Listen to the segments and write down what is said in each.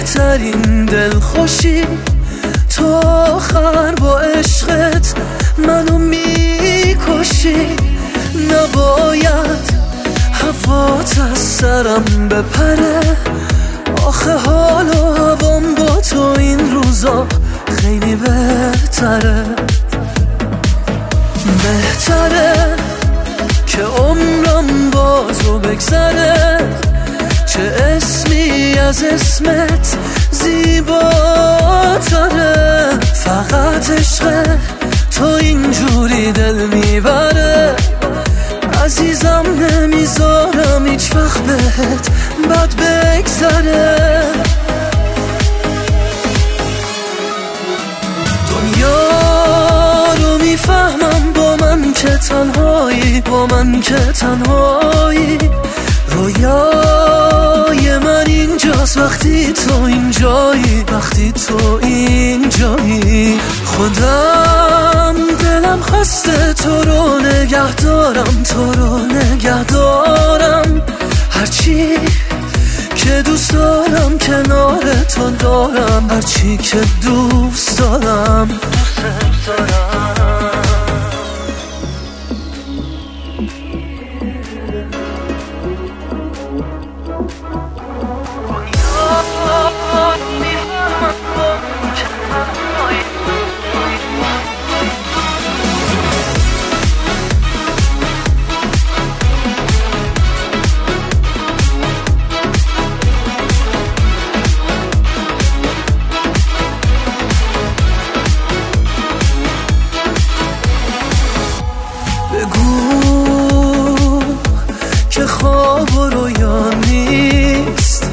بهترین دلخوشی، تو آخر با عشقت منو میکشی. نباید هوات از سرم بپره، آخه حال و هوام با تو این روزا خیلی بهتره. بهتره که عمرم با تو بگذره، چه اسمی از اسمت زیباتره. فقط عشق تو اینجوری دل میبره، عزیزم نمیذارم هیچ وقت بهت بد بگذره. دنیا رو میفهمم با من که تنهایی، با من که تنهایی. رویای من اینجاست وقتی تو اینجایی، وقتی تو اینجایی. خودم دلم خسته تو رو نگه دارم، تو رو نگه دارم. هرچی که دوست دارم کنار تو دارم، هرچی که دوست دارم. بگو که خواب و رویا نیست،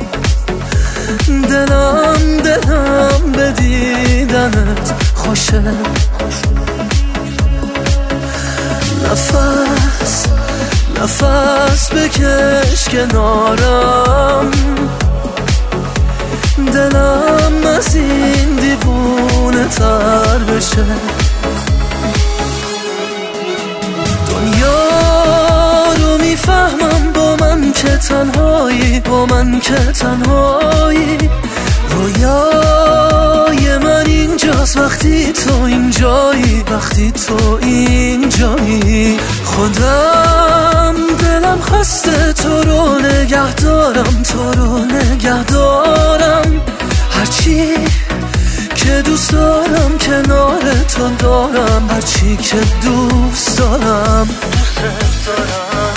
دلم به دیدنت خوشه. نفس بکش کنارم، دلم از این دیوونه تر بشه. دنیا رو میفهمم با من که تنهایی، با من که تنهایی. رویای من اینجاست وقتی تو اینجایی، وقتی تو اینجایی. خودم دلم خسته تو رو نگه دارم، تو رو نگه دارم. هرچی که دوست دارم کنار تو دارم، هرچی که دوست دارم.